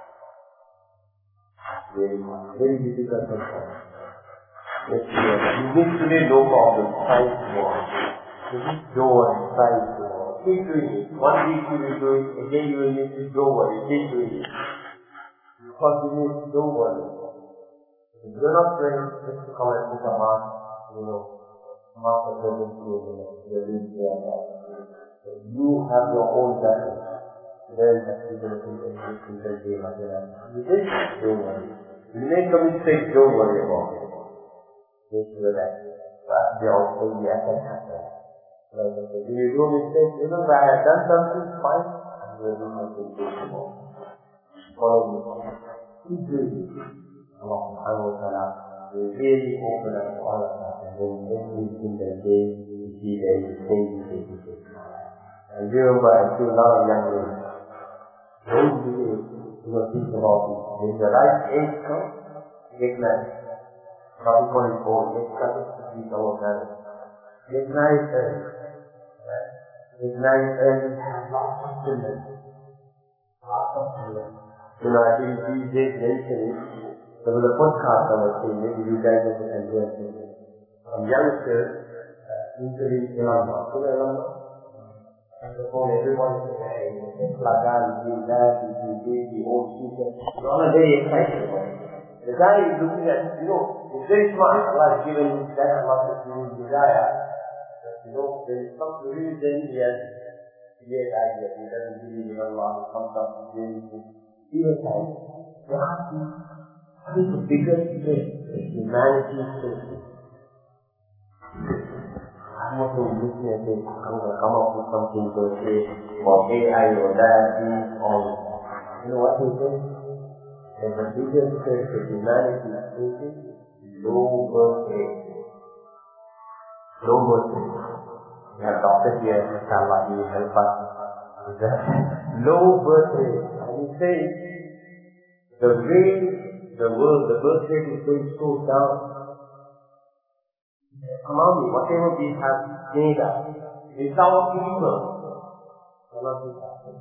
Very hard, very difficult to find. Let's see, you need today, no problem, try tomorrow. You need don't worry, try tomorrow. Keep doing it. One week you will do it, again you will need to don't worry, keep doing it. Because you need to don't worry. If you're not ready just to come and put a mask, you know, mask of presence to you, you're really there. You have your own battle. Then you're going to think that you can do it like that. You did, don't worry. You make a mistake, don't worry about it. Just relax. That's the also the effort happens. Like I said, when you do a mistake, remember I have done something, fine, I'm going to do something more. Follow me. Keep doing it. Allah subhanahu wa ta'ala will really open up all of us, and then every single day you see there is change, change, change. And remember, I see a lot of young ladies. Don't do it. You know, think about it. When the right age comes, get married. Not twenty-four, get married to be our marriage. Get married early. Right? Get married early, have lots of children. Lots of children. You know, I think these days mentioned it. There was a podcast I was saying, maybe you guys also can do it. Some youngsters, uh, usually in London. You know London? And before everyone is saying, Lagan, this, that, this, this, the old teacher. They're all very excited about it. The guy is looking at, you know, he's very smart. Allah has given him that much of his desire. You know, when it comes to religion, he has weird ideas. He doesn't believe in Allah. He comes up with religion. He has time. They ask him, what is the biggest threat that humanity is facing? I want to listen to it, I'm going to come up with something to say, or A I or diabetes, or, you know what he says? And the biggest threat to humanity is facing low birth rate. Low birth rate. We have doctors here, inshallah, he will help us with that. Low birth rate. And he says, the way the world, the birth rate is going so down. Economy, whatever we have made up, without people, cannot be happening.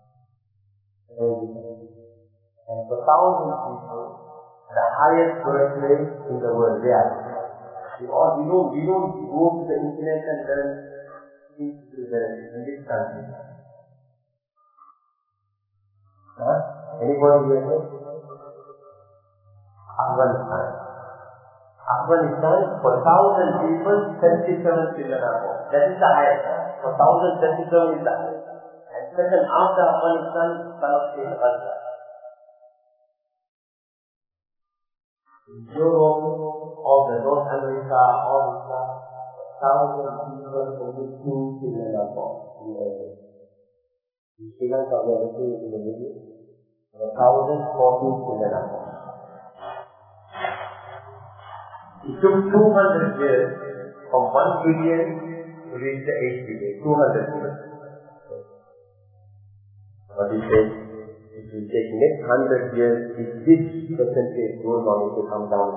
And for thousands of people, the highest birth rate in the world, they are. We, all, we, don't, we don't go to the internet and then speak to the in this country. Huh? Anybody here? Afghanistan. Afghanistan, for thousand people, thirty-seven children are born. That is the highest. For thousand, thirty-seven is the highest. And second, after Afghanistan, Palestine, Gaza. Europe, all the North America, all the stuff, thousand people, only two children are born. In Sri Lanka, we are looking in the middle. A thousand, fourteen children are born. It took two hundred years from one billion to reach the eight billion. two hundred years. But he says, if we take next one hundred years, if this percentage goes on, it will come down.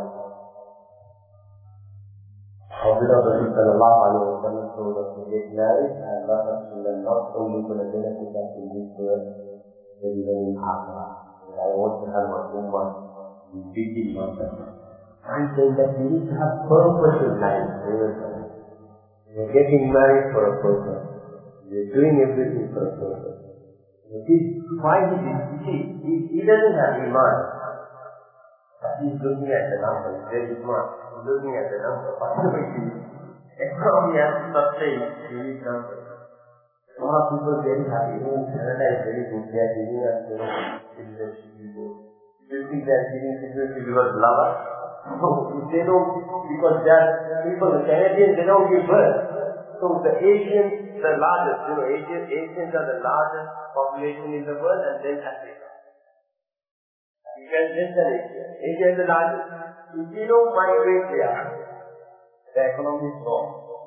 Abdullah Rasul sallallahu alayhi wa sallam told us to get married and love us children, not only for the benefit of in this world, but even in Akhirah. I want to have my ummah in big myself. I'm saying that we need to have purpose in life. We're getting married for a purpose. We're doing everything for a purpose. This, why he did see, he, he doesn't have iman. But he's looking at the number. He's very smart. He's looking at the number. Whatever it is, economy has to sustain. He needs numbers. A lot of people are very happy. Oh, Canada is very good. They are giving us, you know, citizenship. Do you think they are giving citizenship because love us? No, they don't, because they are people, the Canadians, they don't give birth. So the Asians, the largest, you know, Asians, Asians are the largest population in the world, and then Africa. You can less than Asia. Asia is the largest. If you don't migrate there, the economy is wrong.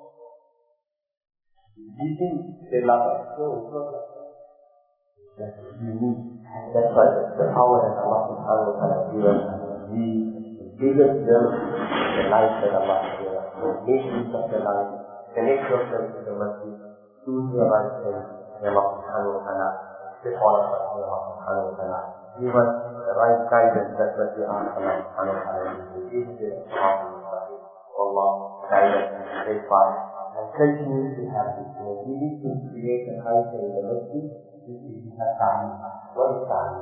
You think they love us? No, it's not like that. That's unique. That's why the power that Allah subhanahu wa ta'ala gives us. We biggest wealth is the life that Allah has given us. So make use of the life, connect yourself to the masjid, choose your right thing, and Allah subhanahu wa ta'ala, give all of us to Allah subhanahu wa ta'ala. Give us the right guidance, that's what we ask Allah subhanahu wa ta'ala. Give us the right Allah, guide us in the right path, and continue to have this. We need to create a culture in the masjid, which is a time. What is time?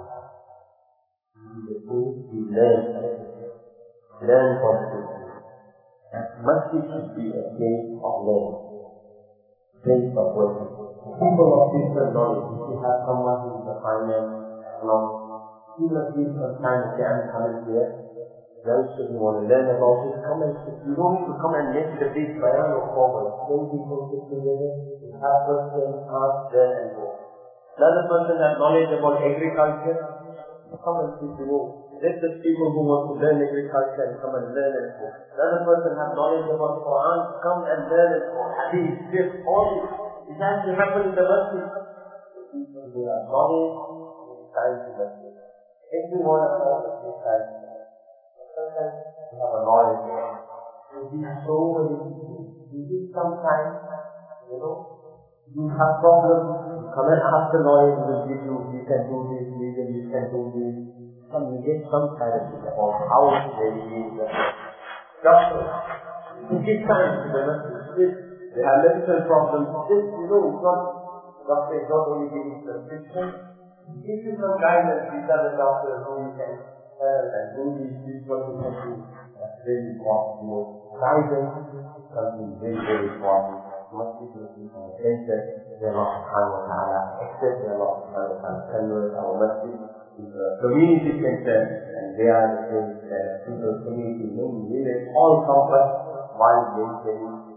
The things we learn. Learn from people. Masjid should be a place of learning, place of working. People of different knowledge. If you have someone who is a finance, economics, you must give some time to say, I'm coming here. Youngsters who want to learn about it, come and sit. You don't need to come and make the big bayan or forward. Ten people sit together, you have questions, ask, learn and go. Another person has knowledge about agriculture, come and sit to know. Let the people who want to learn agriculture and come and learn and go. Another person has knowledge about Quran, come and learn and go. Hadith, this, all this. It has to happen in the masjid. People who have knowledge, it's time to masjid. Every one of us is time to masjid. Sometimes we have a knowledge. We have so many people. We need sometimes, you know, you have problems. You come and ask the lawyer, he will give you, you can do this, legal, you can do this. And you get some clarity about how they use the doctor. You give time to the message. They have medical problems. This, you know, it's not, doctor is not only giving prescription. Give you some guidance. These are the doctors who you can help and do this, this is what you can do. That's very important. You know, guidance is something very, very important. You must be looking for the center. Allah subhanahu wa ta'ala, accept Allah subhanahu wa ta'ala, convert our masjid. Community center, and they are the things that people, community, men, women, all comfort while maintaining our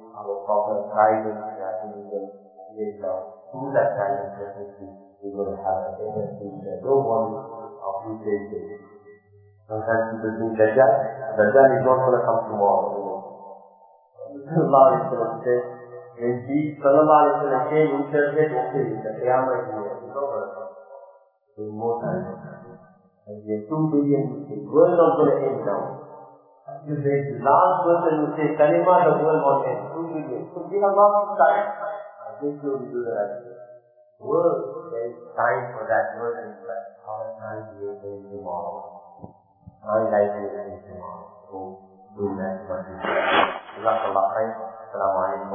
proper guidance, I think we will get through that guidance, definitely we will have a better future. No one of you says this. Sometimes people think Dajjal, Dajjal is not going to come tomorrow. Sallallahu Alaihi Wasallam says, when he, Sallallahu Alaihi Wasallam came, he said, okay, the Qiyamah is here, it's not going to come. In more time. And we have two billion Muslims. The world is not going to end now. If the last person who says, Kalima, the world won't end. Two billion. So we have lots of time. I think we will do the right thing. World, there is time for that world and our time is tomorrow. My life is tomorrow. So do that.